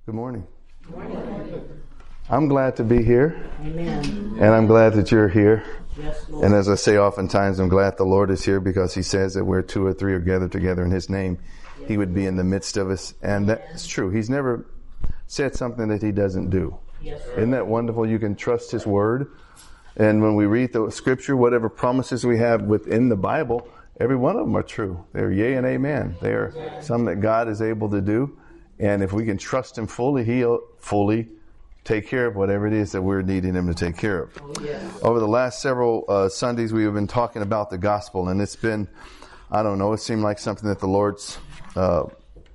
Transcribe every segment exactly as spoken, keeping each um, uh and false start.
Good morning. Good morning. I'm glad to be here. Amen. And I'm glad that you're here. Yes, Lord. And as I say oftentimes, I'm glad the Lord is here because He says that where two or three are gathered together in His name, He would be in the midst of us. And that's true. He's never said something that He doesn't do. Yes, sir. Isn't that wonderful? You can trust His Word. And when we read the Scripture, whatever promises we have within the Bible, every one of them are true. They're yea and amen. They're something that God is able to do. And if we can trust Him fully, He'll fully take care of whatever it is that we're needing Him to take care of. Oh, yes. Over the last several uh, Sundays, we have been talking about the gospel, and it's been, I don't know, it seemed like something that the Lord's uh,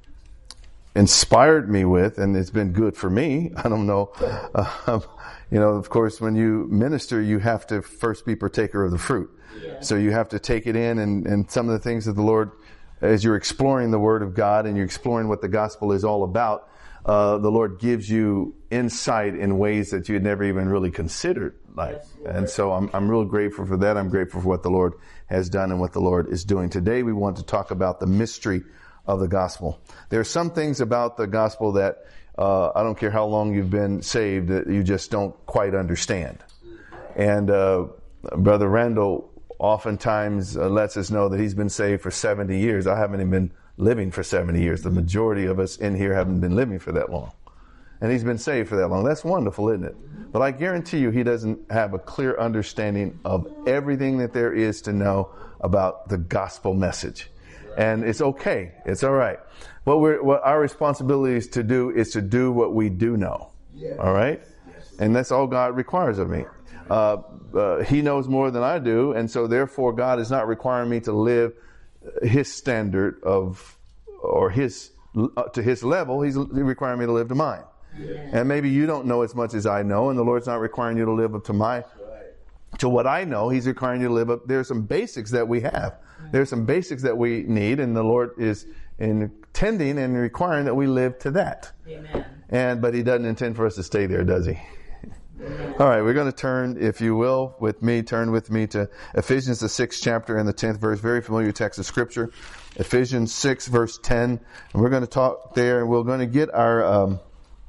inspired me with, and it's been good for me. I don't know. Uh, you know, of course, when you minister, you have to first be partaker of the fruit. Yeah. So you have to take it in, and, and some of the things that the Lord, as you're exploring the Word of God and you're exploring what the gospel is all about, uh, the Lord gives you insight in ways that you had never even really considered. Like, Yes, and so I'm, I'm real grateful for that. I'm grateful for what the Lord has done and what the Lord is doing. Today we want to talk about the mystery of the gospel. There are some things about the gospel that, uh, I don't care how long you've been saved, that you just don't quite understand. And, uh, Brother Randall oftentimes uh, lets us know that he's been saved for seventy years. I haven't even been living for seventy years. The majority of us in here haven't been living for that long. And he's been saved for that long. That's wonderful, isn't it? But I guarantee you he doesn't have a clear understanding of everything that there is to know about the gospel message. And it's okay. It's all right. What we're, what our responsibility is to do is to do what we do know. All right? And that's all God requires of me. Uh, uh, he knows more than I do, and so therefore God is not requiring me to live His standard of, or His, uh, to His level. He's requiring me to live to mine. Yeah. And maybe you don't know as much as I know, and the Lord's not requiring you to live up to my, to what I know. He's requiring you to live up. There's some basics that we have. There's some basics that we need, and the Lord is intending and requiring that we live to that. Amen. And, but He doesn't intend for us to stay there, does He? All right, we're going to turn, if you will, with me, turn with me to Ephesians, the sixth chapter and the tenth verse. Very familiar text of Scripture. Ephesians six, verse ten. And we're going to talk there, and we're going to get our, um,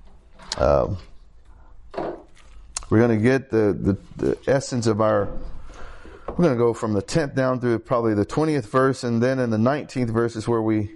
uh, we're going to get the, the, the essence of our, we're going to go from the tenth down through probably the twentieth verse, and then in the nineteenth verse is where we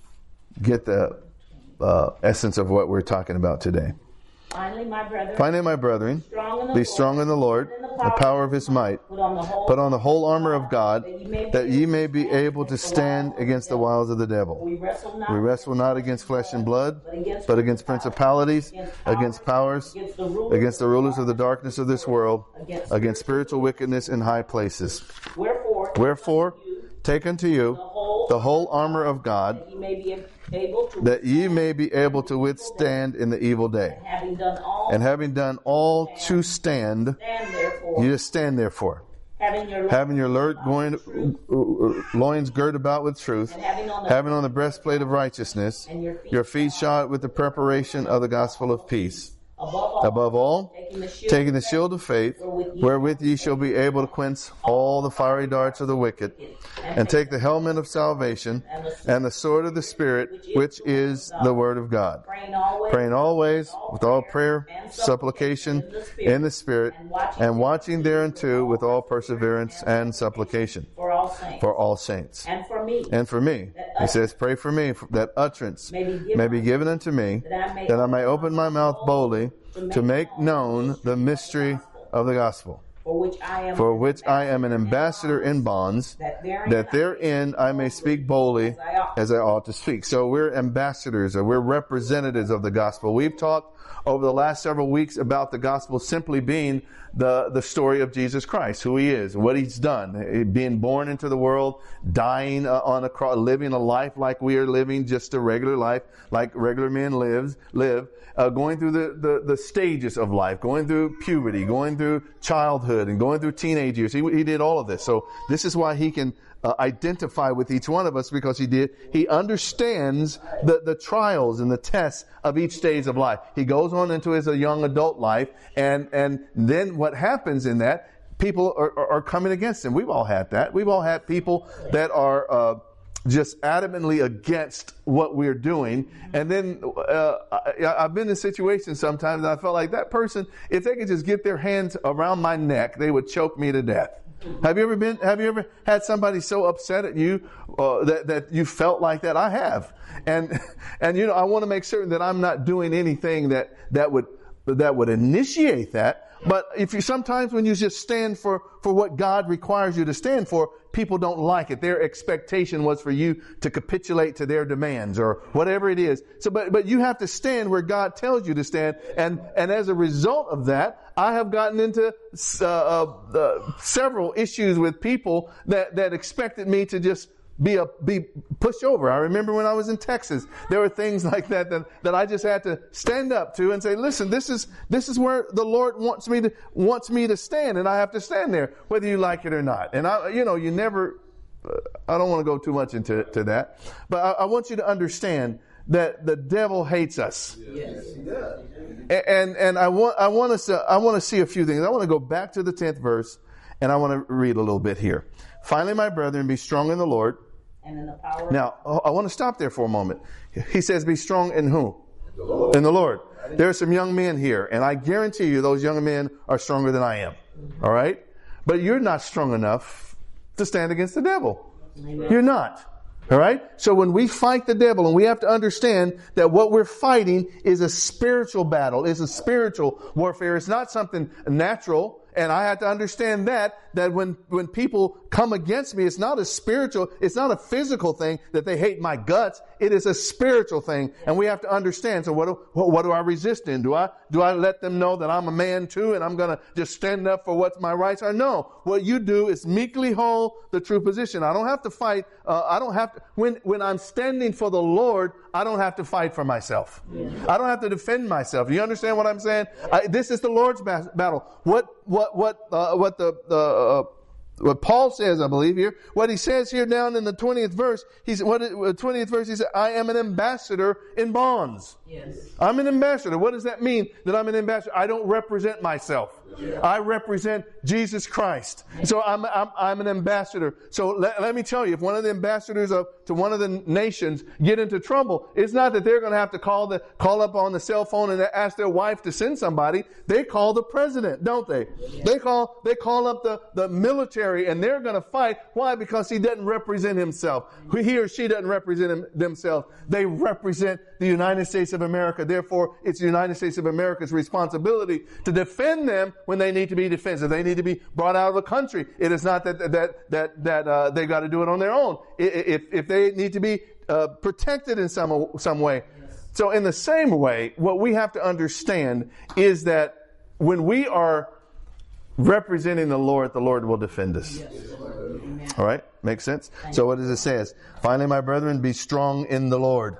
get the uh, essence of what we're talking about today. Finally, my brethren, Finally, my brethren, strong in the be Lord, strong in the Lord, and in the power of His might. Put on the whole, Put on the whole armor of God, that ye may be that ye may be able able to stand against the wiles of the devil. We wrestle not, We wrestle not against flesh and blood, but against, but against principalities, against powers, against the rulers, against the rulers of the darkness of this world, against, against spiritual wickedness in high places. Wherefore, Wherefore, take unto you the whole, the whole armor of God, that ye may be able to, that ye may be able to withstand in the evil day. having done all, And having done all to stand, stand therefore, you just stand therefore. having your Having your alert going, loins girt about with truth, and having on the, having on the breastplate of righteousness, and your feet, your feet shod with the preparation of the gospel of peace. above all, Above all, taking the shield, taking the shield of faith, wherewith ye shall be able to quench all the fiery darts of the wicked, and take the helmet of salvation and the sword of the Spirit, which is the word of God. praying always, Praying always with all prayer, supplication in the Spirit, and watching thereunto with all perseverance and supplication for all saints, for all saints. and for me, And for me, he says, pray for me, that utterance may be given, may be given unto me, that I may, that I may open my mouth boldly to make known the mystery of the gospel, for which I am, for which I am an ambassador in bonds, that therein, that therein I may speak boldly as I ought to speak. So we're ambassadors, or we're representatives of the gospel. We've talked over the last several weeks about the gospel simply being the, the story of Jesus Christ, who He is, what He's done, being born into the world, dying uh, on a cross, living a life like we are living, just a regular life, like regular men lives, live, uh, going through the, the, the stages of life, going through puberty, going through childhood, and going through teenage years. He, he did all of this. So this is why He can Uh, identify with each one of us, because he did. He understands the, the trials and the tests of each stage of life. He goes on into his a young adult life, and, and then what happens in that, people are, are, are coming against him. We've all had that. We've all had people that are, uh, just adamantly against what we're doing. And then uh, I, I've been in situations sometimes and I felt like that person, if they could just get their hands around my neck, they would choke me to death. Have you ever been, have you ever had somebody so upset at you uh, that, that you felt like that? I have. And, and you know, I want to make certain that I'm not doing anything that, that would, that would initiate that. But if you, sometimes when you just stand for, for what God requires you to stand for, people don't like it. Their expectation was for you to capitulate to their demands or whatever it is. So, but, but you have to stand where God tells you to stand. And, and as a result of that, I have gotten into, uh, uh, uh several issues with people that, that expected me to just be a, be pushed over. I remember when I was in Texas, there were things like that, that that I just had to stand up to and say, listen, this is, this is where the Lord wants me to, wants me to stand, and I have to stand there, whether you like it or not. And I, you know, you never, uh, I don't want to go too much into to that, but I, I want you to understand that the devil hates us. Yes, he does. And, and I want, I want us to, I want to see a few things. I want to go back to the tenth verse, and I want to read a little bit here. Finally, my brethren, be strong in the Lord. And in the power. Now, I want to stop there for a moment. He says, be strong in who? The Lord. In the Lord. There are some young men here, and I guarantee you those young men are stronger than I am. All right? But you're not strong enough to stand against the devil. Amen. You're not. All right? So when we fight the devil, and we have to understand that what we're fighting is a spiritual battle, is a spiritual warfare. It's not something natural. And I have to understand that, that when, when people come against me, it's not a spiritual, it's not a physical thing that they hate my guts. It is a spiritual thing. And we have to understand. So what do, what, what do I resist in? Do I, do I let them know that I'm a man too and I'm going to just stand up for what my rights are? No. What you do is meekly hold the true position. I don't have to fight. Uh, I don't have to, when, when I'm standing for the Lord, I don't have to fight for myself. Yeah. I don't have to defend myself. You understand what I'm saying? I, this is the Lord's ba- battle. What, what, what, uh, what the, the, uh, what Paul says, I believe here, what he says here down in the twentieth verse, he's, what, twentieth verse, he said, I am an ambassador in bonds. Yes. I'm an ambassador. What does that mean that I'm an ambassador? I don't represent myself. Yeah. I represent Jesus Christ. So I'm, I'm, I'm an ambassador. So let, let me tell you, if one of the ambassadors of, to one of the nations get into trouble, it's not that they're going to have to call the, call up on the cell phone and ask their wife to send somebody. They call the president, don't they? Yeah. They call, they call up the, the military and they're going to fight. Why? Because he doesn't represent himself. He or she doesn't represent him, themselves. They represent the United States of America. Therefore, it's the United States of America's responsibility to defend them when they need to be defended. If they need to be brought out of the country, it is not that that that that uh, they got to do it on their own. If if they need to be uh, protected in some some way. So in the same way, what we have to understand is that when we are representing the Lord, the Lord will defend us. Yes. All right, makes sense. So what does it say? Finally, my brethren, be strong in the Lord.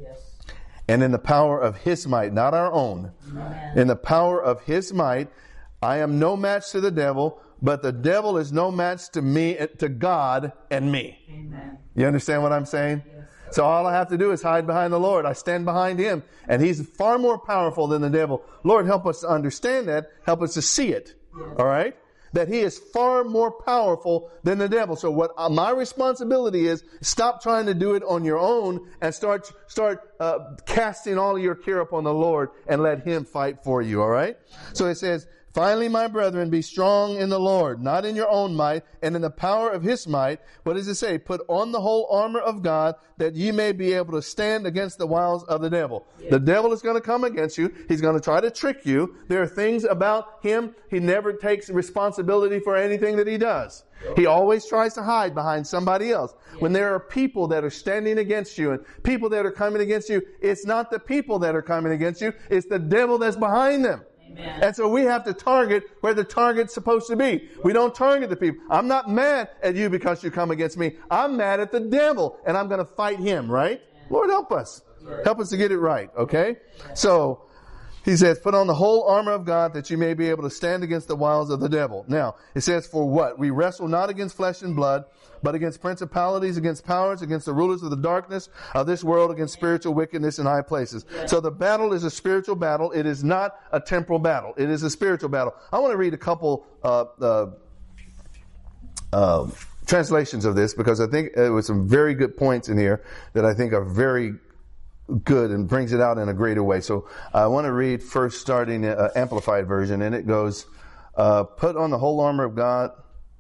And in the power of His might, not our own. Amen. In the power of His might, I am no match to the devil, but the devil is no match to me, to God and me. Amen. You understand what I'm saying? Yes. So all I have to do is hide behind the Lord. I stand behind Him, and He's far more powerful than the devil. Lord, help us to understand that. Help us to see it. Yes. All right? That He is far more powerful than the devil. So what uh, my responsibility is, stop trying to do it on your own and start start uh, casting all of your care upon the Lord and let Him fight for you. All right? So it says, finally, my brethren, be strong in the Lord, not in your own might, and in the power of His might. What does it say? Put on the whole armor of God, that ye may be able to stand against the wiles of the devil. Yeah. The devil is going to come against you. He's going to try to trick you. There are things about him. He never takes responsibility for anything that he does. He always tries to hide behind somebody else. Yeah. When there are people that are standing against you and people that are coming against you, it's not the people that are coming against you. It's the devil that's behind them. Amen. And so we have to target where the target's supposed to be. We don't target the people. I'm not mad at you because you come against me. I'm mad at the devil, and I'm going to fight him, right? Amen. Lord, help us. Right. Help us to get it right, okay? So he says, put on the whole armor of God that you may be able to stand against the wiles of the devil. Now, it says, for what? We wrestle not against flesh and blood, but against principalities, against powers, against the rulers of the darkness of this world, against spiritual wickedness in high places. Yeah. So the battle is a spiritual battle. It is not a temporal battle. It is a spiritual battle. I want to read a couple uh, uh, uh, translations of this because I think there was some very good points in here that I think are very good and brings it out in a greater way. So I want to read first starting uh, Amplified version, and it goes, uh, put on the whole armor of God,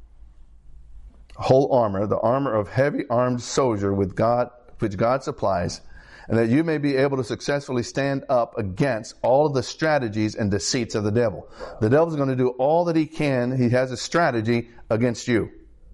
whole armor, the armor of heavy armed soldier with God, which God supplies, and that you may be able to successfully stand up against all of the strategies and deceits of the devil. The devil's going to do all that he can. He has a strategy against you.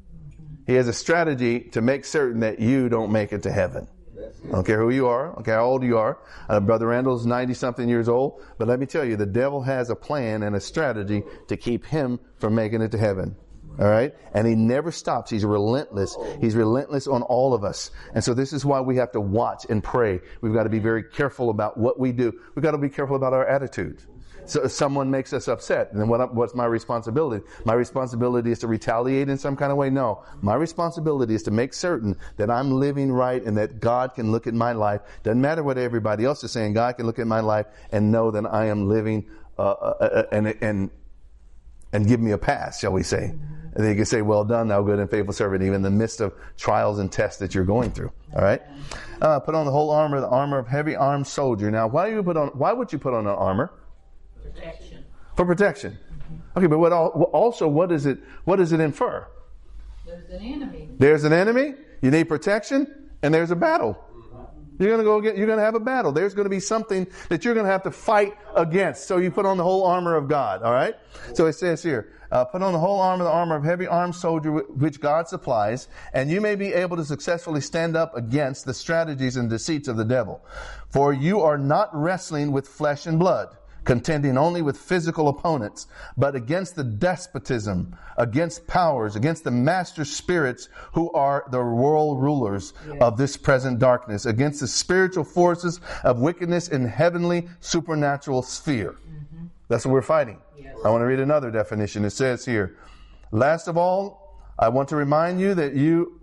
He has a strategy to make certain that you don't make it to heaven. I don't care who you are. I don't care how old you are. Uh, Brother Randall's ninety-something years old. But let me tell you, the devil has a plan and a strategy to keep him from making it to heaven. All right? And he never stops. He's relentless. He's relentless on all of us. And so this is why we have to watch and pray. We've got to be very careful about what we do. We've got to be careful about our attitudes. So if someone makes us upset, then what, what's my responsibility? My responsibility is to retaliate in some kind of way? No. My responsibility is to make certain that I'm living right and that God can look at my life. Doesn't matter what everybody else is saying. God can look at my life and know that I am living uh, uh, and and and give me a pass, shall we say. And they can say, well done, thou good and faithful servant, even in the midst of trials and tests that you're going through. All right? Uh, put on the whole armor, the armor of heavy armed soldier. Now, why do you put on? Why would you put on an armor? Protection. For protection. Okay, but what also what does it what does it infer? There's an enemy. There's an enemy. You need protection, and there's a battle. You're gonna go get. You're gonna have a battle. There's gonna be something that you're gonna have to fight against. So you put on the whole armor of God. All right. So it says here, uh, put on the whole armor, the armor of heavy armed soldier, which God supplies, and you may be able to successfully stand up against the strategies and deceits of the devil. For you are not wrestling with flesh and blood, contending only with physical opponents, but against the despotism, against powers, against the master spirits who are the world rulers yes. of this present darkness, against the spiritual forces of wickedness in heavenly supernatural sphere. Mm-hmm. That's what we're fighting. Yes. I want to read another definition. It says here, last of all, I want to remind you that you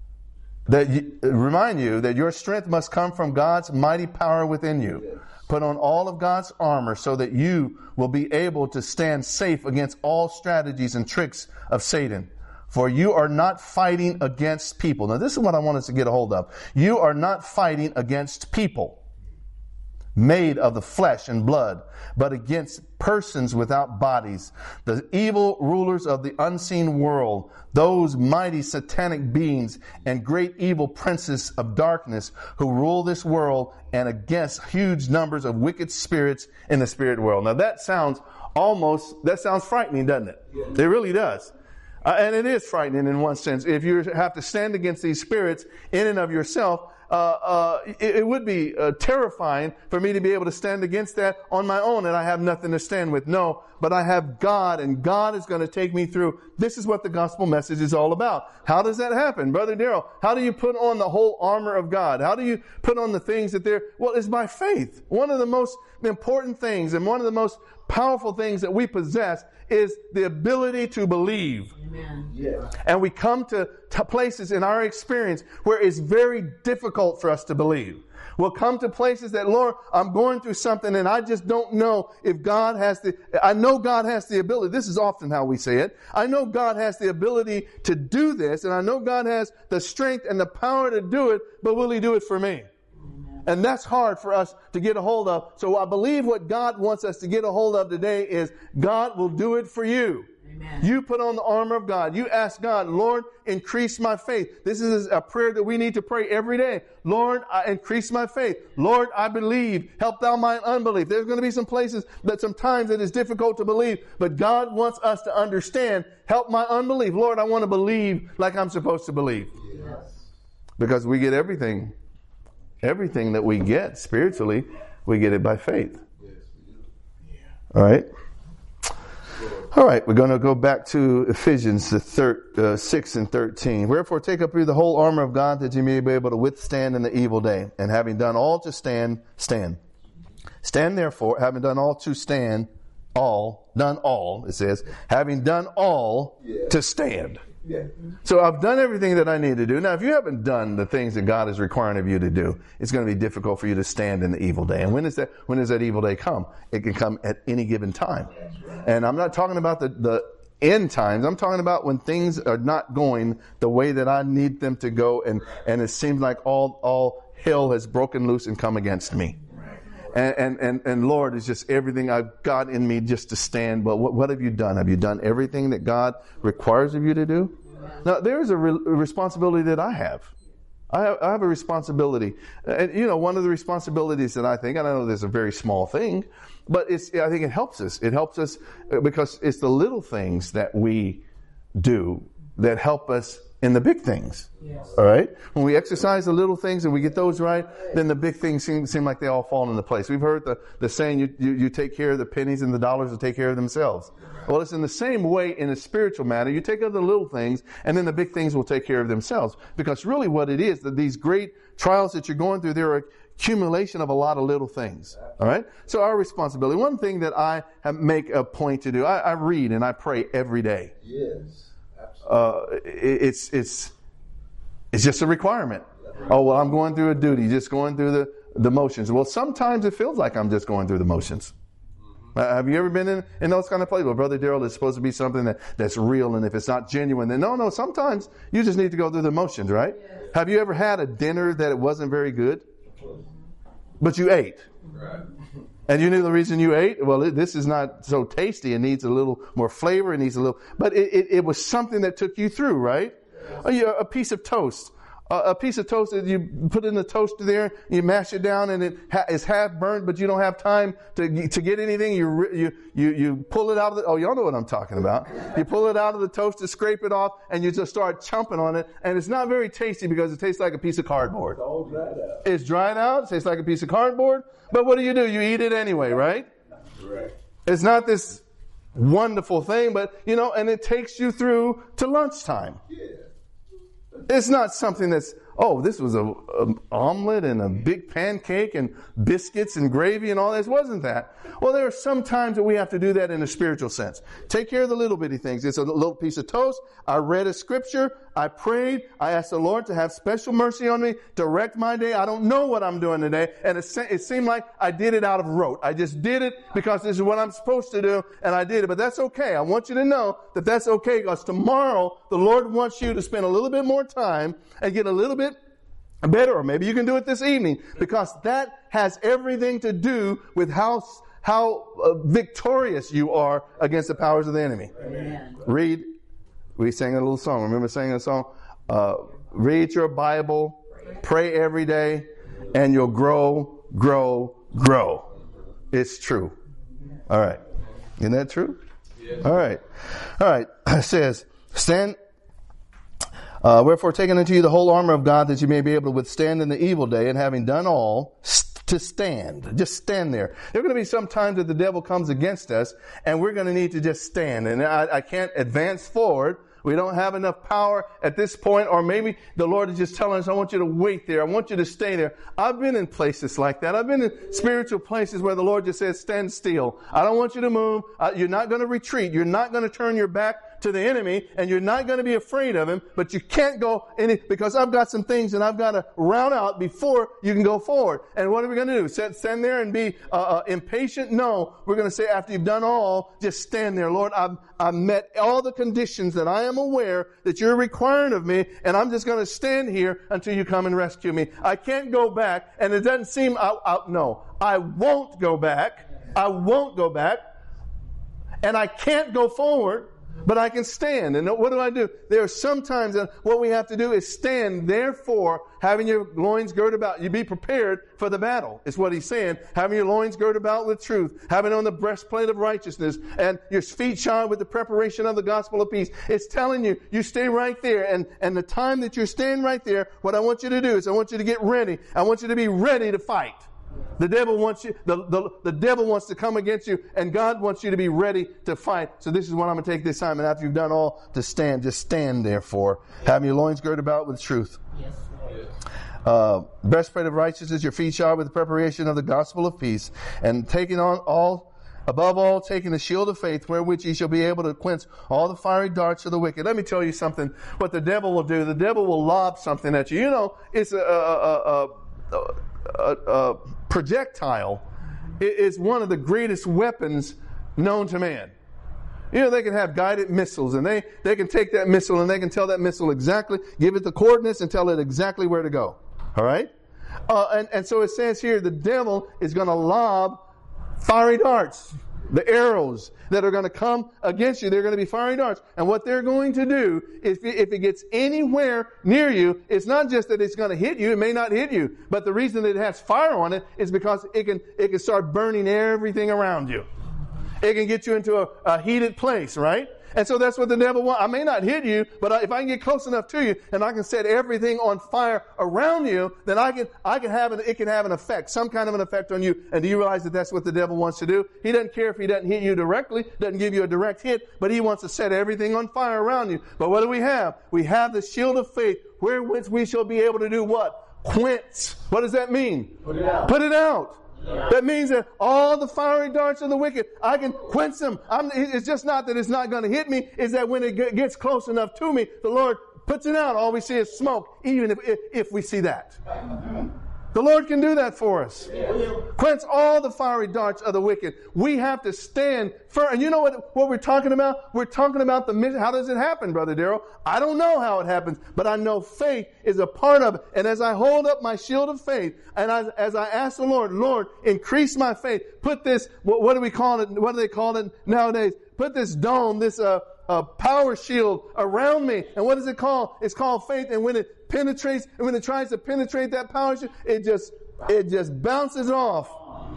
that you, remind you that your strength must come from God's mighty power within you. Yes. Put on all of God's armor so that you will be able to stand safe against all strategies and tricks of Satan. For you are not fighting against people. Now, this is what I want us to get a hold of. You are not fighting against people made of the flesh and blood, but against persons without bodies, the evil rulers of the unseen world, those mighty satanic beings and great evil princes of darkness who rule this world, and against huge numbers of wicked spirits in the spirit world. Now that sounds almost, that sounds frightening, doesn't it? Yeah. It really does. Uh, and it is frightening in one sense. If you have to stand against these spirits in and of yourself, Uh, uh, it, it would be uh, terrifying for me to be able to stand against that on my own, and I have nothing to stand with. No, but I have God, and God is going to take me through. This is what the gospel message is all about. How does that happen? Brother Darrell, how do you put on the whole armor of God? How do you put on the things that they're, well, it's by faith. One of the most important things and one of the most powerful things that we possess is the ability to believe. Amen. Yeah. And we come to, to places in our experience where it's very difficult for us to believe. We'll come to places that, Lord, I'm going through something and I just don't know if God has the, I know God has the ability. This is often how we say it. I know God has the ability to do this, and I know God has the strength and the power to do it, but will He do it for me? And that's hard for us to get a hold of. So I believe what God wants us to get a hold of today is God will do it for you. Amen. You put on the armor of God. You ask God, Lord, increase my faith. This is a prayer that we need to pray every day. Lord, I increase my faith. Lord, I believe. Help thou my unbelief. There's going to be some places that sometimes it is difficult to believe, but God wants us to understand, help my unbelief. Lord, I want to believe like I'm supposed to believe. Yes. Because we get everything. Everything that we get spiritually, we get it by faith. All right. All right. We're going to go back to Ephesians the thir- uh, six and thirteen. Wherefore, take up you the whole armor of God, that you may be able to withstand in the evil day. And having done all to stand, stand. Stand therefore, having done all to stand, all done all. It says, having done all yeah. to stand. Yeah. So I've done everything that I need to do. Now, if you haven't done the things that God is requiring of you to do, it's going to be difficult for you to stand in the evil day. And when is that, when does that evil day come? It can come at any given time. And I'm not talking about the, the end times. I'm talking about when things are not going the way that I need them to go, and, and it seems like all, all hell has broken loose and come against me. And, and, and, and Lord, it's just everything I've got in me just to stand. But what, what have you done? Have you done everything that God requires of you to do? Now, there is a, re- a responsibility that I have. I have, I have a responsibility. And, you know, one of the responsibilities that I think, and I know this is a very small thing, but it's, I think it helps us. It helps us because it's the little things that we do that help us in the big things. Yes. All right? When we exercise the little things and we get those right, then the big things seem, seem like they all fall into place. We've heard the, the saying, you, you, you take care of the pennies and the dollars will take care of themselves. Well, it's in the same way in a spiritual matter. You take care of the little things and then the big things will take care of themselves. Because really what it is, that these great trials that you're going through, they're accumulation of a lot of little things. All right? So our responsibility. One thing that I have make a point to do, I, I read and I pray every day. Yes. Uh, it, it's, it's, it's just a requirement. Oh, well, I'm going through a duty, just going through the, the motions. Well, sometimes it feels like I'm just going through the motions. Uh, have you ever been in, in those kind of places? Well, Brother Darrell, it's supposed to be something that, that's real, and if it's not genuine, then no, no, sometimes you just need to go through the motions, right? Yes. Have you ever had a dinner that it wasn't very good, but you ate? Right. And you knew the reason you ate? Well, it, this is not so tasty. It needs a little more flavor. It needs a little, but it, it, it was something that took you through, right? Yes. A, a piece of toast. A, a piece of toast that you put in the toaster there, you mash it down and it ha- is half burnt, but you don't have time to to get anything. You, you, you, you pull it out of the, oh, y'all know what I'm talking about. You pull it out of the toaster, scrape it off, and you just start chomping on it. And it's not very tasty because it tastes like a piece of cardboard. It's all dried out. It's dried out. It tastes like a piece of cardboard. But what do you do? You eat it anyway, right? Right. It's not this wonderful thing, but, you know, and it takes you through to lunchtime. Yeah. It's not something that's, oh, this was a, a omelet and a big pancake and biscuits and gravy and all this. It wasn't that. Well, there are some times that we have to do that in a spiritual sense. Take care of the little bitty things. It's a little piece of toast. I read a scripture. I prayed. I asked the Lord to have special mercy on me, direct my day. I don't know what I'm doing today. And it, se- it seemed like I did it out of rote. I just did it because this is what I'm supposed to do, and I did it. But that's okay. I want you to know that that's okay, because tomorrow the Lord wants you to spend a little bit more time and get a little bit better, or maybe you can do it this evening, because that has everything to do with how how uh, victorious you are against the powers of the enemy. Amen. Read. We sang a little song. Remember singing a song? Uh, read your Bible, pray every day, and you'll grow, grow, grow. It's true. All right. Isn't that true? Yes. All right. All right. It says, stand. Uh, wherefore, taking unto you the whole armor of God, that you may be able to withstand in the evil day, and having done all, st- to stand. Just stand there. There are going to be some times that the devil comes against us, and we're going to need to just stand. And I, I can't advance forward. We don't have enough power at this point, or maybe the Lord is just telling us, I want you to wait there. I want you to stay there. I've been in places like that. I've been in spiritual places where the Lord just says, stand still. I don't want you to move. Uh, you're not going to retreat. You're not going to turn your back to the enemy, and you're not going to be afraid of him, but you can't go any, because I've got some things that I've got to round out before you can go forward. And what are we going to do? Stand, stand there and be uh, uh, impatient? No. We're going to say, after you've done all, just stand there. Lord, I've, I've met all the conditions that I am aware that you're requiring of me, and I'm just going to stand here until you come and rescue me. I can't go back, and it doesn't seem, I, I, no, I won't go back. I won't go back, and I can't go forward. But I can stand. And what do I do? There are some times that what we have to do is stand, therefore, having your loins girded about. You be prepared for the battle, is what he's saying. Having your loins girded about with truth. Having on the breastplate of righteousness. And your feet shod with the preparation of the gospel of peace. It's telling you, you stay right there. And, and the time that you're staying right there, what I want you to do is I want you to get ready. I want you to be ready to fight. The devil wants you, the, the, the devil wants to come against you, and God wants you to be ready to fight. So this is what I'm going to take this time, and after you've done all, to stand. Just stand, therefore, having your loins girded about with truth. Yes. Uh, breastplate of righteousness, your feet shod with the preparation of the gospel of peace, and taking on all, above all, taking the shield of faith, wherewith ye shall be able to quench all the fiery darts of the wicked. Let me tell you something, what the devil will do. The devil will lob something at you. You know, it's a, a, a, a A, a projectile is one of the greatest weapons known to man. You know, they can have guided missiles, and they, they can take that missile and they can tell that missile exactly, give it the coordinates and tell it exactly where to go. All right? Uh, and, and so it says here, the devil is going to lob fiery darts, the arrows that are going to come against you. They're going to be fiery darts. And what they're going to do, if it, if it gets anywhere near you, it's not just that it's going to hit you. It may not hit you. But the reason that it has fire on it is because it can, it can start burning everything around you. It can get you into a, a heated place, right? And so that's what the devil wants. I may not hit you, but if I can get close enough to you and I can set everything on fire around you, then I can, I can have an, it can have an effect, some kind of an effect on you. And do you realize that that's what the devil wants to do? He doesn't care if he doesn't hit you directly, doesn't give you a direct hit, but he wants to set everything on fire around you. But what do we have? We have the shield of faith, wherewith we shall be able to do what? Quench. What does that mean? Put it out. Put it out. Yeah. That means that all the fiery darts of the wicked, I can quench them. I'm, it's just not that it's not going to hit me. It's that when it gets close enough to me, the Lord puts it out. All we see is smoke, even if, if, if we see that. The Lord can do that for us. Yeah. Quench all the fiery darts of the wicked. We have to stand firm. And you know what, what we're talking about? We're talking about the mission. How does it happen, Brother Darrell? I don't know how it happens, but I know faith is a part of it. And as I hold up my shield of faith, and I, as I ask the Lord, Lord, increase my faith. Put this, what, what do we call it? What do they call it nowadays? Put this dome, this uh, uh, power shield around me. And what is it called? It's called faith. And when it penetrates, and when it tries to penetrate that power shield, it just, it just bounces off.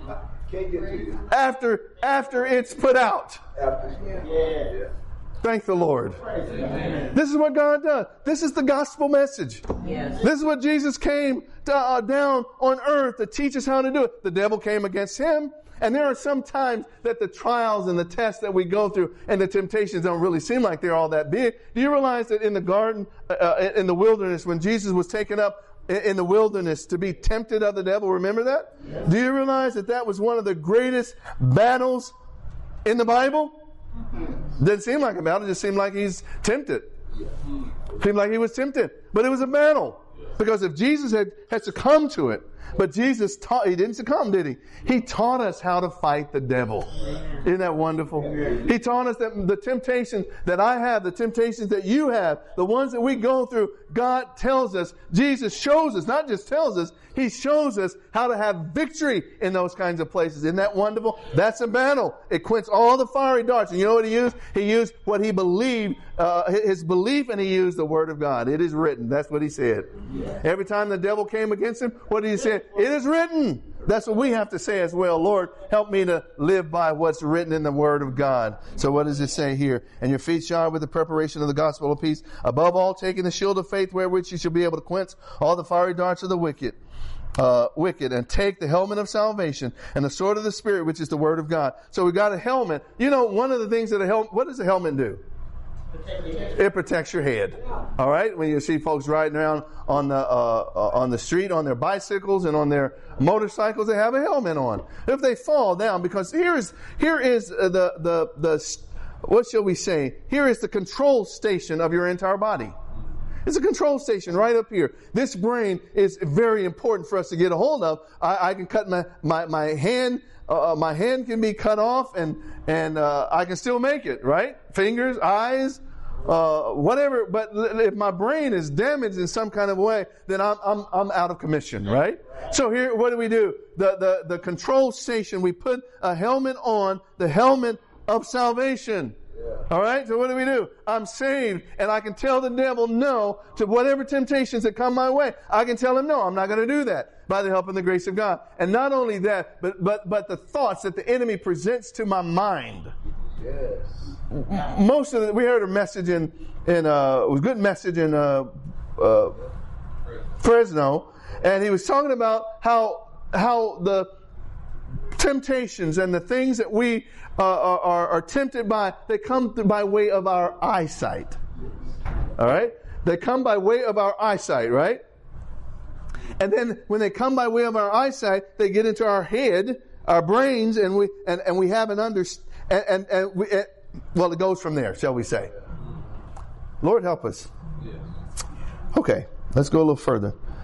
Can't get to you. After, after it's put out. After, yeah. Thank the Lord. Amen. This is what God does. This is the gospel message. Yes. This is what Jesus came to, uh, down on earth to teach us how to do it. The devil came against him. And there are some times that the trials and the tests that we go through and the temptations don't really seem like they're all that big. Do you realize that in the garden, uh, in the wilderness, when Jesus was taken up in the wilderness to be tempted of the devil, remember that? Yes. Do you realize that that was one of the greatest battles in the Bible? Didn't seem like a battle, it just seemed like he's tempted. Seemed like he was tempted. But it was a battle. Because if Jesus had, had succumbed to it, but Jesus taught, he didn't succumb, did he? He taught us how to fight the devil. Isn't that wonderful? He taught us that the temptations that I have, the temptations that you have, the ones that we go through, God tells us, Jesus shows us, not just tells us, He shows us how to have victory in those kinds of places. Isn't that wonderful? That's a battle. It quenches all the fiery darts. And you know what he used? He used what he believed, uh, his belief, and he used the word of God. It is written. That's what he said. Yeah. Every time the devil came against him, what did he say? It is written. That's what we have to say as well. Lord, help me to live by what's written in the Word of God. So what does it say here? And your feet shod with the preparation of the gospel of peace. Above all, taking the shield of faith wherewith you shall be able to quench all the fiery darts of the wicked. Uh, wicked, and take the helmet of salvation and the sword of the Spirit, which is the Word of God. So we got a helmet. You know, one of the things that a helmet, what does a helmet do? It protects your head. All right, when you see folks riding around on the uh, uh, on the street on their bicycles and on their motorcycles, they have a helmet on. If they fall down, because here is here is uh, the the the what shall we say? Here is the control station of your entire body. It's a control station right up here. This brain is very important for us to get a hold of. I, I can cut my my my hand. Uh, my hand can be cut off, and and uh, I can still make it, right? Fingers, eyes, uh, whatever. But if my brain is damaged in some kind of way, then I'm I'm I'm out of commission, right? So here, what do we do? The the the control station. We put a helmet on, the helmet of salvation. All right, so what do we do? I'm saved, and I can tell the devil no to whatever temptations that come my way. I can tell him no, I'm not going to do that by the help and the grace of God. And not only that, but but but the thoughts that the enemy presents to my mind. Yes. Most of the, we heard a message in in uh, it was a good message in uh, uh, Fresno, and he was talking about how how the temptations and the things that we uh, are, are tempted by, they come by way of our eyesight. All right? They come by way of our eyesight, right? And then when they come by way of our eyesight, they get into our head, our brains, and we and, and we have an under and and, and we and, well, it goes from there, shall we say? Lord help us. Okay, let's go a little further.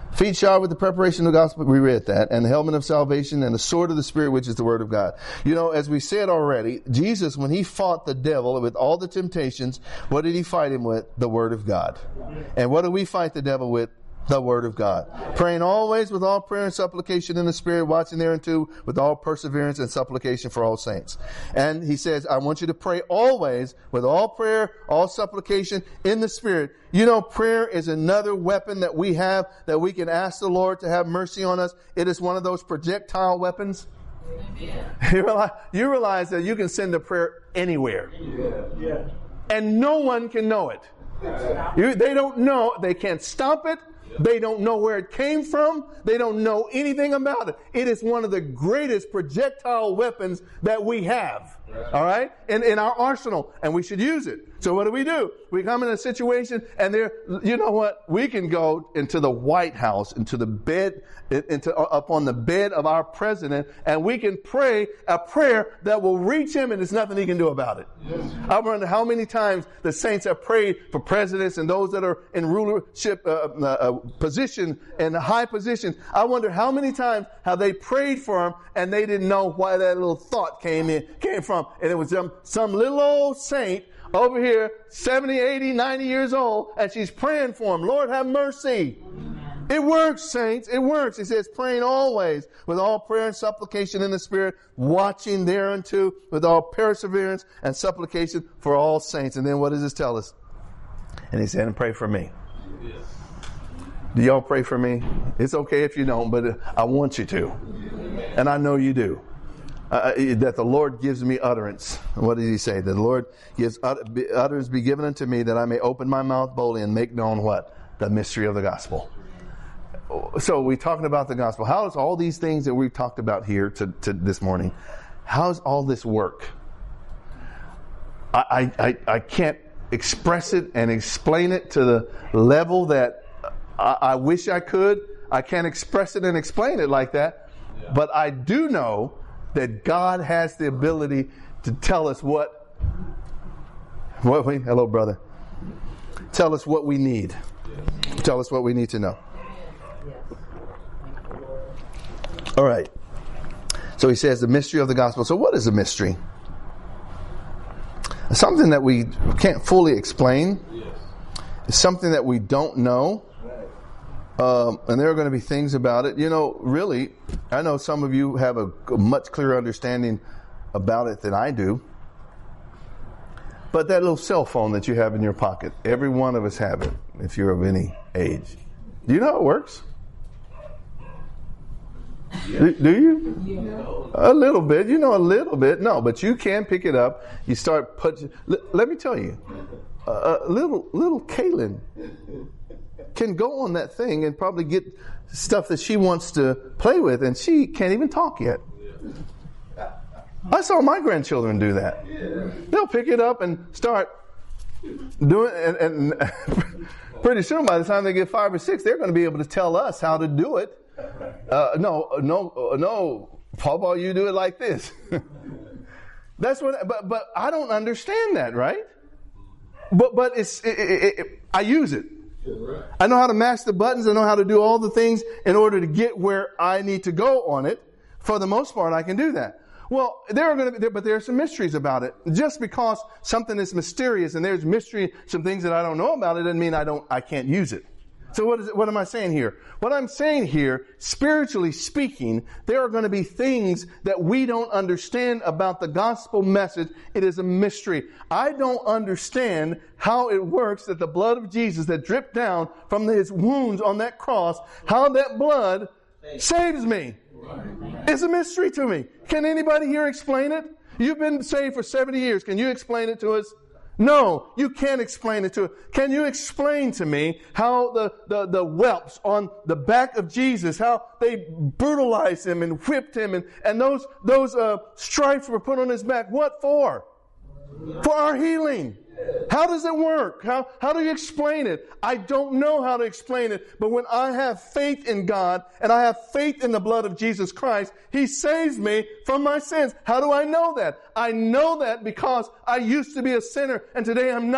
Feet shod with the preparation of the gospel, we read that, and the helmet of salvation and the sword of the Spirit, which is the word of God. You know, as we said already, Jesus, when he fought the devil with all the temptations, what did he fight him with? The word of God. And what do we fight the devil with? The word of God. Praying always with all prayer and supplication in the Spirit, watching thereunto with all perseverance and supplication for all saints. And he says, I want you to pray always with all prayer, all supplication in the Spirit. You know, prayer is another weapon that we have, that we can ask the Lord to have mercy on us. It is one of those projectile weapons. You realize, you realize that you can send a prayer anywhere. Yeah. Yeah. And no one can know it. You, they don't know. They can't stop it. They don't know where it came from. They don't know anything about it. It is one of the greatest projectile weapons that we have. All right? In, in our arsenal. And we should use it. So what do we do? We come in a situation and there, you know what? We can go into the White House, into the bed, into, up on the bed of our president, and we can pray a prayer that will reach him and there's nothing he can do about it. Yes. I wonder how many times the saints have prayed for presidents and those that are in rulership uh, uh, position and high positions. I wonder how many times have they prayed for them and they didn't know why that little thought came in, came from. And it was some, some little old saint over here, seventy, eighty, ninety years old, and she's praying for him. Lord, have mercy. Amen. It works, saints. It works. It says, praying always with all prayer and supplication in the Spirit, watching thereunto with all perseverance and supplication for all saints. And then what does this tell us? And he said, and pray for me. Yes. Do y'all pray for me? It's okay if you don't, but I want you to. And I know you do. Uh, that the Lord gives me utterance. What did he say? That the Lord gives ut- utterance be given unto me that I may open my mouth boldly and make known what? The mystery of the gospel. So we're talking about the gospel. How does all these things that we've talked about here to, to this morning, how does all this work? I, I, I can't express it and explain it to the level that I, I wish I could. I can't express it and explain it like that. Yeah. But I do know that God has the ability to tell us what, what we, hello brother, tell us what we need. Yes. Tell us what we need to know. Yes. All right. So he says the mystery of the gospel. So what is a mystery? Something that we can't fully explain. Yes. It's something that we don't know. Um, and there are going to be things about it. You know, really, I know some of you have a, a much clearer understanding about it than I do. But that little cell phone that you have in your pocket, every one of us have it, if you're of any age. Do you know how it works? Yeah. Do, do you? Yeah. A little bit. You know a little bit. No, but you can pick it up. You start putting... Let, let me tell you, uh, little, little Kaylin can go on that thing and probably get stuff that she wants to play with, and she can't even talk yet. I saw my grandchildren do that. They'll pick it up and start doing it, and, and pretty soon by the time they get five or six, they're going to be able to tell us how to do it. Uh, no, no, no, Papa, you do it like this. That's what, but, but I don't understand that, right? But, but it's, it, it, it, I use it. I know how to mash the buttons. I know how to do all the things in order to get where I need to go on it. For the most part, I can do that. Well, there are going to be, but there are some mysteries about it. Just because something is mysterious and there's mystery, some things that I don't know about it, doesn't mean I don't, I can't use it. So what is it, what am I saying here? What I'm saying here, spiritually speaking, there are going to be things that we don't understand about the gospel message. It is a mystery. I don't understand how it works that the blood of Jesus that dripped down from his wounds on that cross, how that blood saves me. It's a mystery to me. Can anybody here explain it? You've been saved for seventy years. Can you explain it to us? No, you can't explain it to us. Can you explain to me how the, the, the whelps on the back of Jesus, how they brutalized him and whipped him, and, and those, those, uh, stripes were put on his back? What for? For our healing. How does it work? How, how do you explain it? I don't know how to explain it, but when I have faith in God and I have faith in the blood of Jesus Christ, he saves me from my sins. How do I know that? I know that because I used to be a sinner and today I'm not.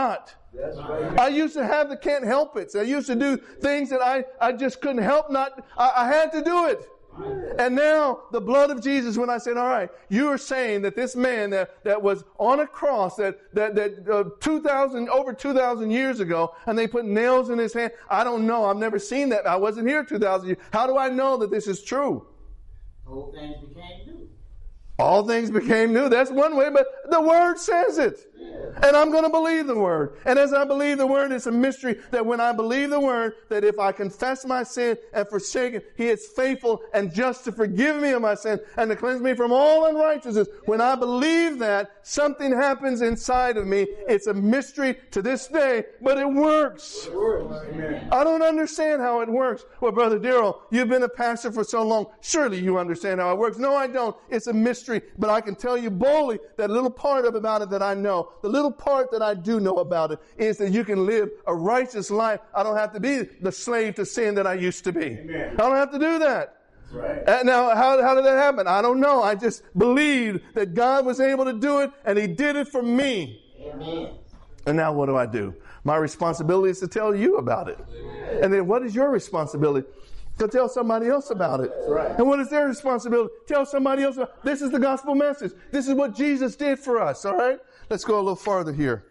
That's right. I used to have the can't help it. I used to do things that I, I just couldn't help not, I, I had to do it. And now the blood of Jesus, when I said, all right, you are saying that this man that, that was on a cross that, that, that, uh, two thousand, over two thousand years ago, and they put nails in his hand. I don't know. I've never seen that. I wasn't here two thousand years. How do I know that this is true? Whole things became new. All things became new. That's one way, but the Word says it. And I'm going to believe the Word. And as I believe the Word, it's a mystery that when I believe the Word, that if I confess my sin and forsake it, He is faithful and just to forgive me of my sin and to cleanse me from all unrighteousness. When I believe that, something happens inside of me. It's a mystery to this day, but it works. I don't understand how it works. Well, Brother Darrell, you've been a pastor for so long. Surely you understand how it works. No, I don't. It's a mystery, but I can tell you boldly that little part of about it that I know, the little part that I do know about it is that you can live a righteous life. I don't have to be the slave to sin that I used to be. Amen. I don't have to do that. That's right. And now, how, how did that happen? I don't know. I just believed that God was able to do it, and He did it for me. Amen. And now what do I do? My responsibility is to tell you about it. Amen. And then what is your responsibility? To tell somebody else about it. Right. And what is their responsibility? Tell somebody else about it. This is the gospel message. This is what Jesus did for us, all right? Let's go a little farther here.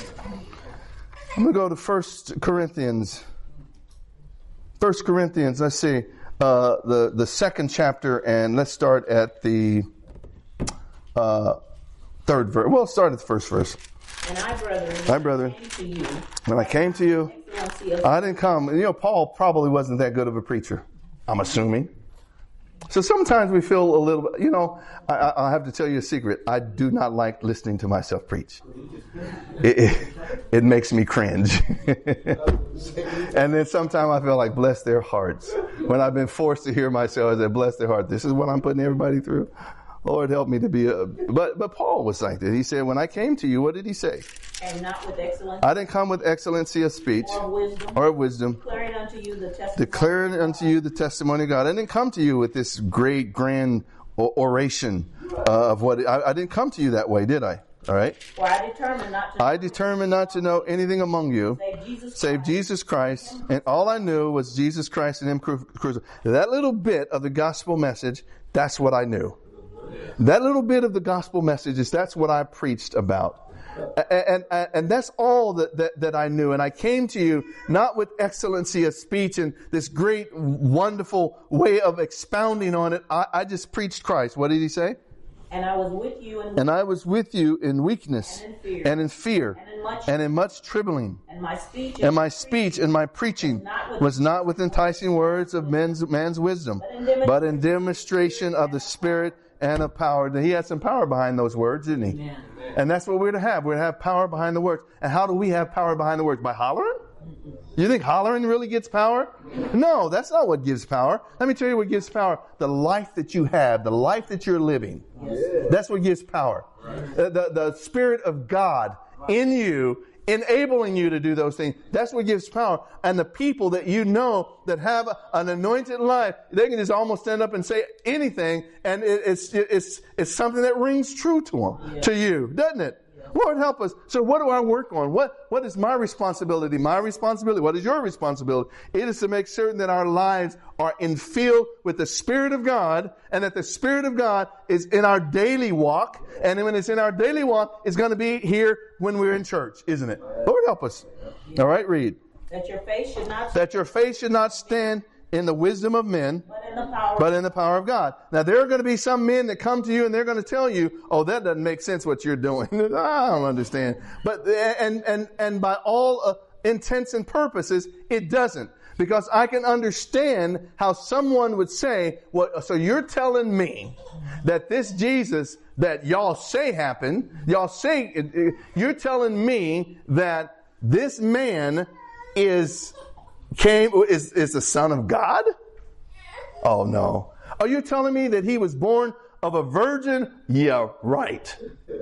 I'm going to go to First Corinthians. First Corinthians, let's see, uh, the, the second chapter, and let's start at the uh, third verse. Well, start at the first verse. And I, brethren, My brethren, came to you, when I came to you, I didn't come. You know, Paul probably wasn't that good of a preacher, I'm assuming. So sometimes we feel a little bit, you know, I, I have to tell you a secret. I do not like listening to myself preach. It, it, it makes me cringe. And then sometimes I feel like, bless their hearts. When I've been forced to hear myself, I say, bless their heart. This is what I'm putting everybody through. Lord, help me to be a... But, but Paul was like that. He said, when I came to you, what did he say? And not with excellence. I didn't come with excellency of speech Or wisdom. or wisdom. Declaring unto you the testimony. Declaring unto you the testimony of God. I didn't come to you with this great, grand oration uh, of what... I, I didn't come to you that way, did I? All right? For I determined not to... I determined not to know anything among you Save Jesus save Christ. Jesus Christ. And all I knew was Jesus Christ and Him crucified. That little bit of the gospel message, that's what I knew. That little bit of the gospel message is that's what I preached about. And, and, and that's all that, that, that I knew. And I came to you not with excellency of speech and this great, wonderful way of expounding on it. I, I just preached Christ. What did he say? And I was with you in And I was with you in weakness and in fear, and in, fear, and in much, and in much tribling. and my speech And my speech and my preaching was not with enticing words of men's, man's wisdom, but in demonstration of the Spirit and of power. He had some power behind those words, didn't he? Amen. And that's what we're to have. We're to have power behind the words. And how do we have power behind the words? By hollering? You think hollering really gets power? No, that's not what gives power. Let me tell you what gives power. The life that you have, the life that you're living. Yes. That's what gives power. Right. The, the, the Spirit of God in you, enabling you to do those things. That's what gives power. And the people that you know that have an anointed life, they can just almost stand up and say anything, and it, it's it's it's something that rings true to them, yeah. to you, doesn't it? Lord, help us. So what do I work on? What, what is my responsibility? My responsibility. What is your responsibility? It is to make certain that our lives are infilled with the Spirit of God, and that the Spirit of God is in our daily walk. And when it's in our daily walk, it's going to be here when we're in church, isn't it? Lord, help us. All right, read. That your faith should not That your faith should not stand in the wisdom of men, but in the power, but in the power of God. Now, there are going to be some men that come to you and they're going to tell you, oh, that doesn't make sense what you're doing. I don't understand. But, and, and, and by all uh, intents and purposes, it doesn't. Because I can understand how someone would say, well, so you're telling me that this Jesus that y'all say happened, y'all say, you're telling me that this man is Came is is the Son of God? Oh no. Are you telling me that he was born of a virgin? Yeah, right.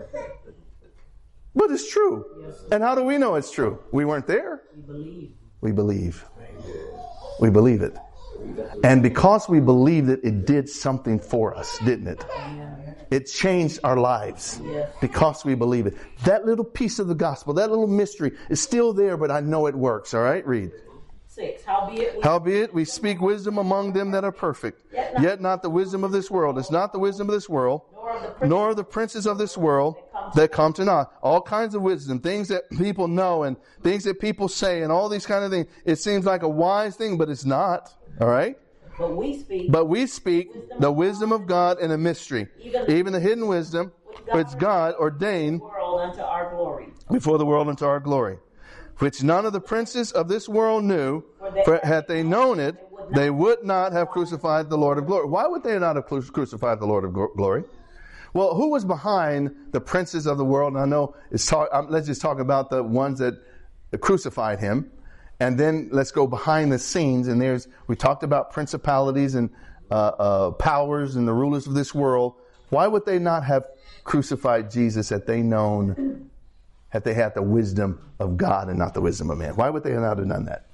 But it's true. And how do we know it's true? We weren't there. we believe. We believe. We believe it. And because we believed it, it did something for us, didn't it? It changed our lives Yes. because we believe it. That little piece of the gospel, that little mystery is still there, but I know it works. All right, read. Six. Howbeit we Howbeit, we speak wisdom among them that are perfect, Yet not- yet not the wisdom of this world. It's not the wisdom of this world, nor of the prince nor the princes of this world that come to naught. All kinds of wisdom, things that people know and things that people say and all these kind of things. It seems like a wise thing, but it's not. All right? but we speak But we speak the wisdom of God in a mystery, even the hidden wisdom which God ordained the world unto our glory. before the world unto our glory, which none of the princes of this world knew, for had they known it, they would not have crucified the Lord of glory. Why would they not have cru- crucified the Lord of glo- glory? Well, who was behind the princes of the world? And I know it's talk, um, let's just talk about the ones that crucified him. And then let's go behind the scenes. And there's, we talked about principalities and uh, uh, powers and the rulers of this world. Why would they not have crucified Jesus had they known, had they had the wisdom of God and not the wisdom of man? Why would they not have done that?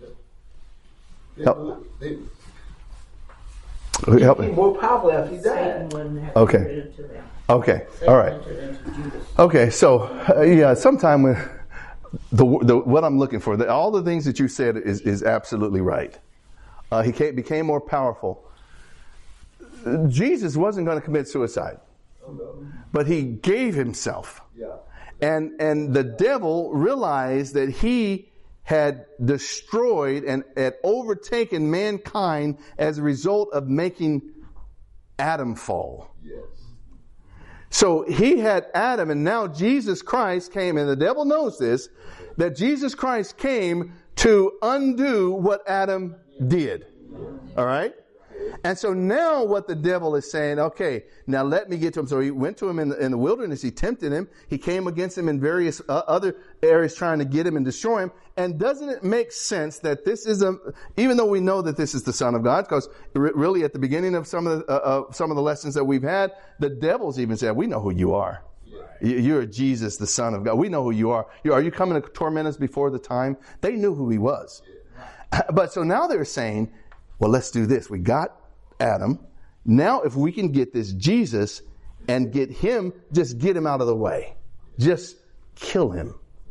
Help, They, help he's me. more powerful after he Satan died. wouldn't have Okay. entered into them. Okay. Satan All right. entered into Judas. Okay. So, uh, yeah, sometime when the, the, what I'm looking for, the, all the things that you said is, is absolutely right. Uh, he came, became more powerful. Jesus wasn't going to commit suicide, but he gave himself. Yeah. And and the devil realized that he had destroyed and had overtaken mankind as a result of making Adam fall. Yes. So he had Adam, and now Jesus Christ came, and the devil knows this, that Jesus Christ came to undo what Adam did. All right? And so now what the devil is saying, okay, now let me get to him. So he went to him in the, in the wilderness. He tempted him. He came against him in various uh, other areas trying to get him and destroy him. And doesn't it make sense that this is a, even though we know that this is the Son of God, because really at the beginning of some of the, uh, uh, some of the lessons that we've had, the devils even said, we know who you are. You're Jesus, the Son of God. We know who you are. Are you coming to torment us before the time? They knew who he was. But so now they're saying, well, let's do this. We got Adam. Now if we can get this Jesus and get him, just get him out of the way. Just kill him.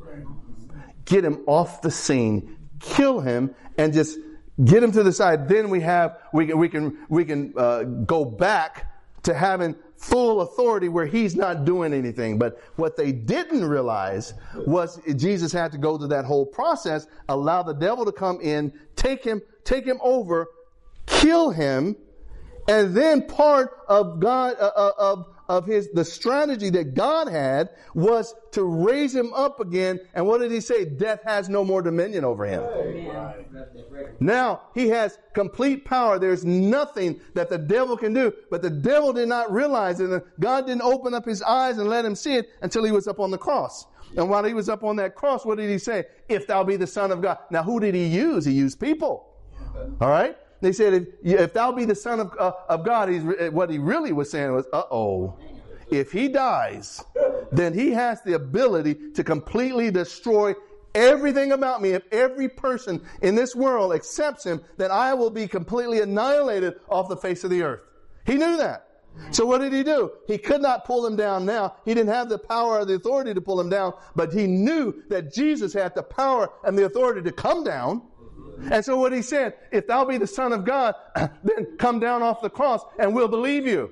Get him off the scene. Kill him and just get him to the side. Then we have, we can, we can, we can uh, go back to having full authority where he's not doing anything. But what they didn't realize was Jesus had to go through that whole process, allow the devil to come in, take him, take him over, kill him, and then part of God, uh, of, of his, the strategy that God had was to raise him up again. And what did he say? Death has no more dominion over him. Now he has complete power. There's nothing that the devil can do. But the devil did not realize it. And God didn't open up his eyes and let him see it until he was up on the cross. And while he was up on that cross, what did he say? If thou be the Son of God. Now who did he use? He used people. All right. They said, if, if thou be the Son of, uh, of God, he's, what he really was saying was, uh-oh, if he dies, then he has the ability to completely destroy everything about me. If every person in this world accepts him, then I will be completely annihilated off the face of the earth. He knew that. So what did he do? He could not pull him down now. He didn't have the power or the authority to pull him down, but he knew that Jesus had the power and the authority to come down. And so what he said, if thou be the Son of God, then come down off the cross and we'll believe you.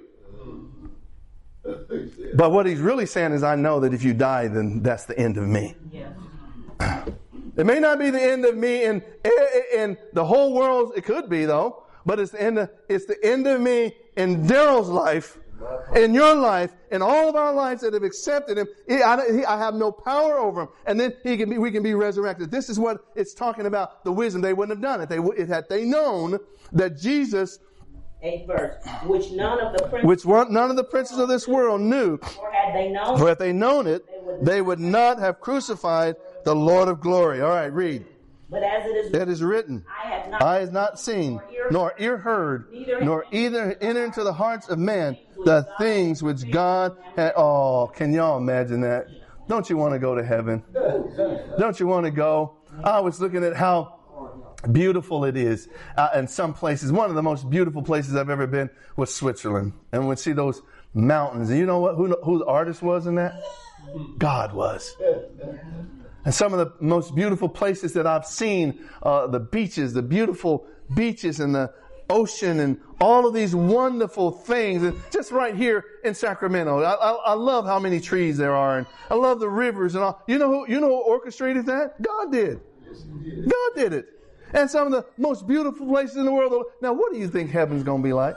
But what he's really saying is, I know that if you die, then that's the end of me. Yes. It may not be the end of me in, in the whole world. It could be though, but it's the end of, it's the end of me in Daryl's life, in your life, in all of our lives that have accepted him. He, I, he, I have no power over him. And then he can be, we can be resurrected. This is what it's talking about, the wisdom. They wouldn't have done it. They would, had they known that Jesus, Eighth verse, which none of the princes, which one, none of the princes of this world knew, or had they known, for if they known it, they would not have crucified the Lord of glory. All right, read. but as it is, It is written, I have not, eye has not seen, nor ear heard, nor either enter into the hearts of man the things which God had. Oh, can y'all imagine that? Don't you want to go to heaven? Don't you want to go? I was looking at how beautiful it is uh, in some places. One of the most beautiful places I've ever been was Switzerland. And we see those mountains. And you know what? Who, who the artist was in that? God was. And some of the most beautiful places that I've seen, uh, the beaches, the beautiful beaches and the ocean and all of these wonderful things. And just right here in Sacramento, I, I, I love how many trees there are, and I love the rivers and all. You know who, you know who orchestrated that? God did. God did it. And some of the most beautiful places in the world. Now, what do you think heaven's going to be like?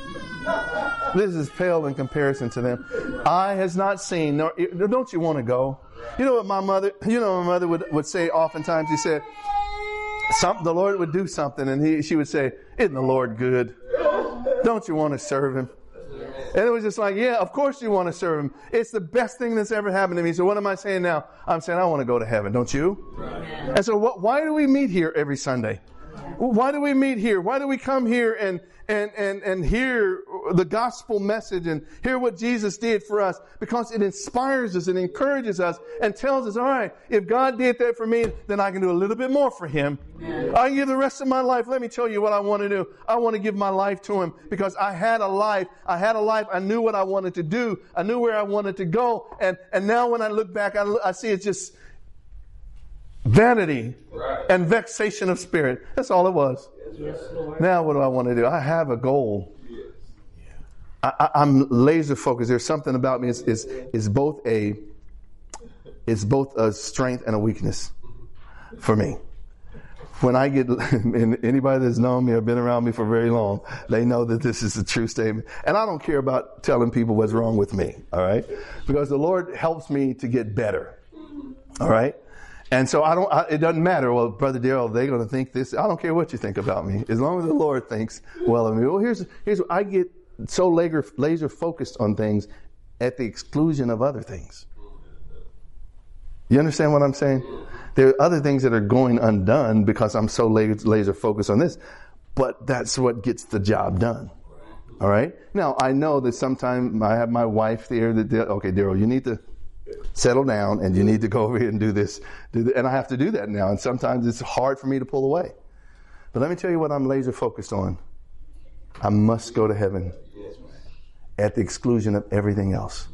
This is pale in comparison to them. Eye has not seen, nor, don't you want to go? You know what my mother, you know, my mother would, would say oftentimes, she said, some, the Lord would do something and he, she would say, isn't the Lord good? Don't you want to serve him? And it was just like, yeah, of course you want to serve him. It's the best thing that's ever happened to me. So what am I saying now? I'm saying I want to go to heaven. Don't you? Amen. And so what, why do we meet here every Sunday? Why do we meet here? Why do we come here and, and, and, and hear the gospel message and hear what Jesus did for us? Because it inspires us and encourages us and tells us, all right, if God did that for me, then I can do a little bit more for him. Amen. I can give the rest of my life. Let me tell you what I want to do. I want to give my life to him because I had a life. I had a life. I knew what I wanted to do. I knew where I wanted to go. And, and now when I look back, I, I see it's just vanity right. and vexation of spirit. That's all it was. Yes, Lord. Now what do I want to do? I have a goal. Yes. I, I, I'm laser focused. There's something about me. It's, it's, it's both a it's both a strength and a weakness for me. When I get, and anybody that's known me or been around me for very long, they know that this is a true statement. And I don't care about telling people what's wrong with me. All right, because the Lord helps me to get better. All right. And so I don't, I, it doesn't matter. Well, Brother Darrell, they're going to think this. I don't care what you think about me. As long as the Lord thinks well of me. Well, here's, here's what I get so laser, laser focused on things at the exclusion of other things. You understand what I'm saying? There are other things that are going undone because I'm so laser, laser focused on this, but that's what gets the job done. All right. Now I know that sometimes I have my wife there that, okay, Darrell, you need to settle down and you need to go over here and do this, do this. And I have to do that now. And sometimes it's hard for me to pull away. But let me tell you what I'm laser focused on. I must go to heaven at the exclusion of everything else.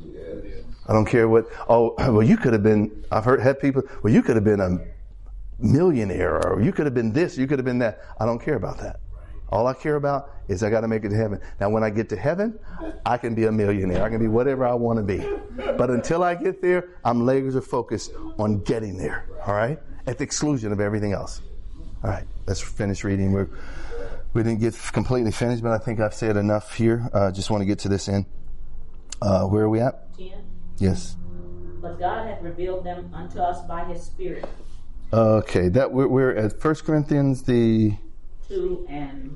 I don't care what, oh, well, you could have been, I've heard, had people, well, you could have been a millionaire or you could have been this, you could have been that. I don't care about that. All I care about is I got to make it to heaven. Now, when I get to heaven, I can be a millionaire. I can be whatever I want to be. But until I get there, I'm laser focused on getting there. All right? At the exclusion of everything else. All right. Let's finish reading. We're, we didn't get completely finished, but I think I've said enough here. I uh, just want to get to this end. Uh, where are we at? ten. Yes. But God hath revealed them unto us by his Spirit. Okay. That we're, we're at First Corinthians, the... two and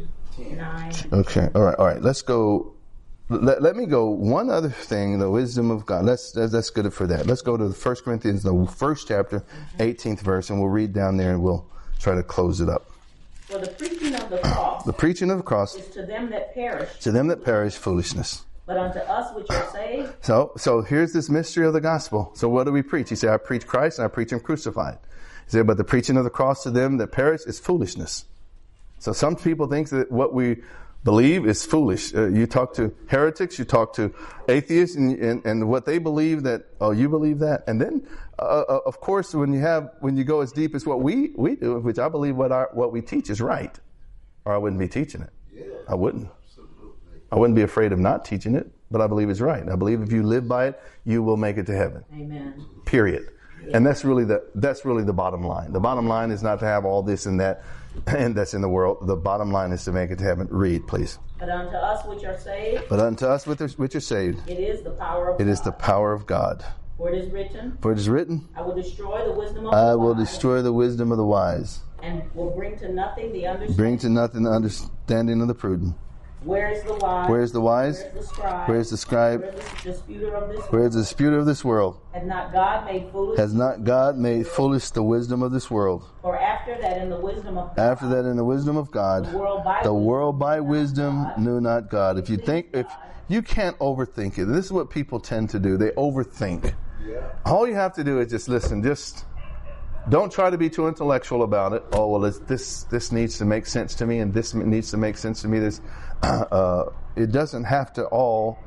nine. Okay. All right. All right. Let's go. Let, let me go. One other thing, the wisdom of God. Let's, that's, that's good for that. Let's go to the First Corinthians, the first chapter, eighteenth verse, and we'll read down there and we'll try to close it up. For the preaching of the cross, the preaching of the cross is to them that perish, to them that perish, foolishness. But unto us which are saved. So, so here's this mystery of the gospel. So what do we preach? He said, I preach Christ and I preach him crucified. He said, but the preaching of the cross to them that perish is foolishness. So some people think that what we believe is foolish. Uh, you talk to heretics, you talk to atheists, and, and, and what they believe that, oh, you believe that. And then, uh, uh, of course, when you have, when you go as deep as what we, we do, which I believe what our, what we teach is right, or I wouldn't be teaching it. Yeah. I wouldn't. Absolutely. I wouldn't be afraid of not teaching it, but I believe it's right. I believe if you live by it, you will make it to heaven. Amen. Period. Yeah. And that's really the, that's really the bottom line. The bottom line is not to have all this and that, and that's in the world. The bottom line is to make it to heaven. Read, please. But unto us which are saved. But unto us which are saved. It is the power of It God. is the power of God. For it is written. For it is written. I will destroy the wisdom of I the will wise, destroy the wisdom of the wise. And will bring to nothing the understanding. Bring to nothing the understanding of the prudent. Where is the wise? Where is the wise? Where is the scribe? Where is the scribe? Where is the disputer of this world? Where is the disputer of this world? Has not God made foolish? Has not God made foolish the wisdom of this world? For after that, in the wisdom of God, After that, in the wisdom of God, the world by the wisdom, world by wisdom God, knew not God. If you think, if you can't overthink it, this is what people tend to do. They overthink. Yeah. All you have to do is just listen. Just don't try to be too intellectual about it. Oh well, it's, this this needs to make sense to me, and this needs to make sense to me. This uh, it doesn't have to all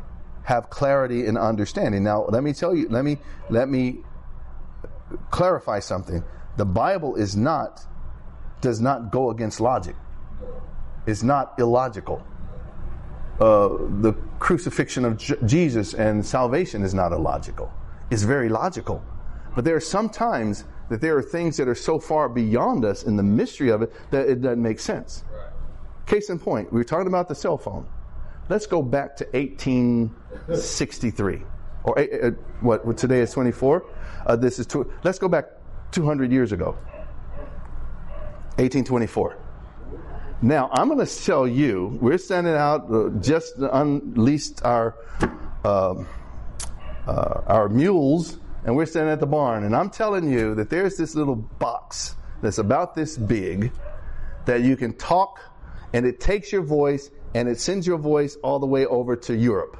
have clarity and understanding. Now, let me tell you, let me, let me clarify something. The Bible is not, does not go against logic. It's not illogical. Uh, the crucifixion of J- Jesus and salvation is not illogical. It's very logical. But there are some times that there are things that are so far beyond us in the mystery of it that it doesn't make sense. Right. Case in point, we were talking about the cell phone. Let's go back to eighteen sixty-three. Or uh, what, what today is twenty-four? Uh, this is two, let's go back two hundred years ago. eighteen twenty-four. Now, I'm going to tell you, we're sending out, uh, just unleashed our uh, uh, our mules, and we're standing at the barn. And I'm telling you that there's this little box that's about this big that you can talk, and it takes your voice, and it sends your voice all the way over to Europe.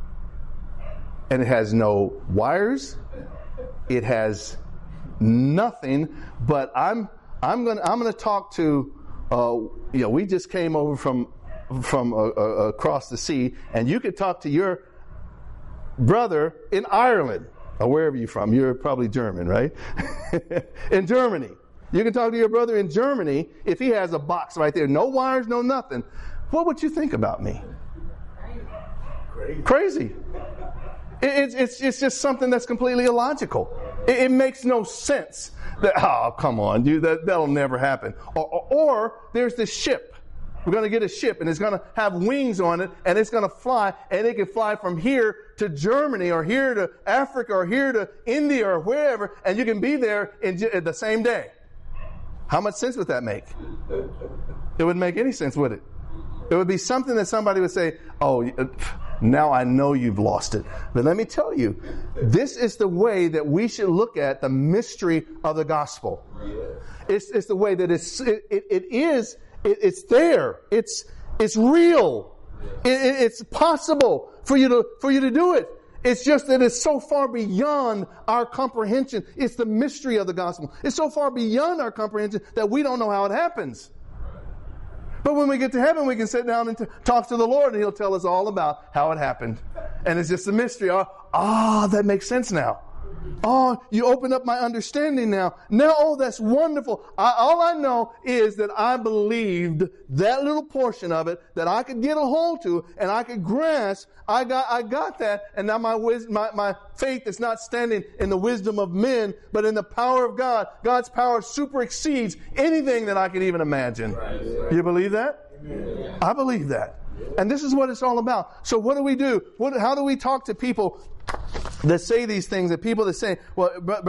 And it has no wires. It has nothing. But I'm I'm going I'm going to talk to. Uh, you know, we just came over from from uh, uh, across the sea, and you could talk to your brother in Ireland, or wherever you're from. You're probably German, right? In Germany. You can talk to your brother in Germany if he has a box right there. No wires, no nothing. What would you think about me? Crazy. Crazy. It, it's, it's, it's just something that's completely illogical. It, it makes no sense. That, oh, come on, dude, that, that'll never happen. Or, or, or there's this ship. We're going to get a ship, and it's going to have wings on it, and it's going to fly, and it can fly from here to Germany, or here to Africa, or here to India, or wherever, and you can be there in j- the same day. How much sense would that make? It wouldn't make any sense, would it? It would be something that somebody would say, oh, now I know you've lost it. But let me tell you, this is the way that we should look at the mystery of the gospel. It's, it's the way that it's, it, it, it is, it, it's there. It's, it's real. It, it, it's possible for you to, for you to do it. It's just that it's so far beyond our comprehension. It's the mystery of the gospel. It's so far beyond our comprehension that we don't know how it happens. But when we get to heaven, we can sit down and t- talk to the Lord, and He'll tell us all about how it happened. And it's just a mystery. Ah, oh, that makes sense now. Oh, you open up my understanding now. Now, oh, that's wonderful. I, all I know is that I believed that little portion of it that I could get a hold to, and I could grasp. I got, I got that, and now my wisdom, my, my faith is not standing in the wisdom of men, but in the power of God. God's power super exceeds anything that I could even imagine. Right, right. You believe that? Amen. I believe that. And this is what it's all about. So what do we do? What, how do we talk to people that say these things, that people that say, well, uh,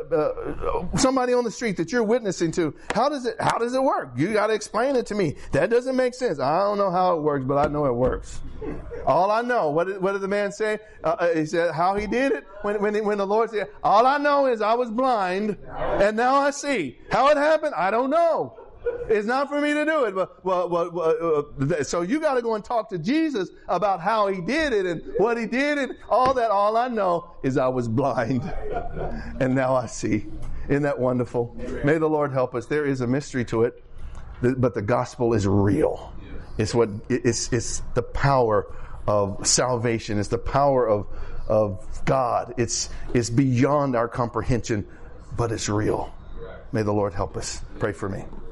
uh, somebody on the street that you're witnessing to, how does it, how does it work? You got to explain it to me. That doesn't make sense. I don't know how it works, but I know it works. All I know, what did, what did the man say? Uh, he said how he did it when, when, when the Lord said, all I know is I was blind and now I see. How it happened, I don't know. It's not for me to do it. But, well, well, well, uh, so you got to go and talk to Jesus about how He did it and what He did and all that. All I know is I was blind and now I see. Isn't that wonderful? May the Lord help us. There is a mystery to it, but the gospel is real. It's what it's it's the power of salvation. It's the power of of God. It's it's beyond our comprehension, but it's real. May the Lord help us. Pray for me.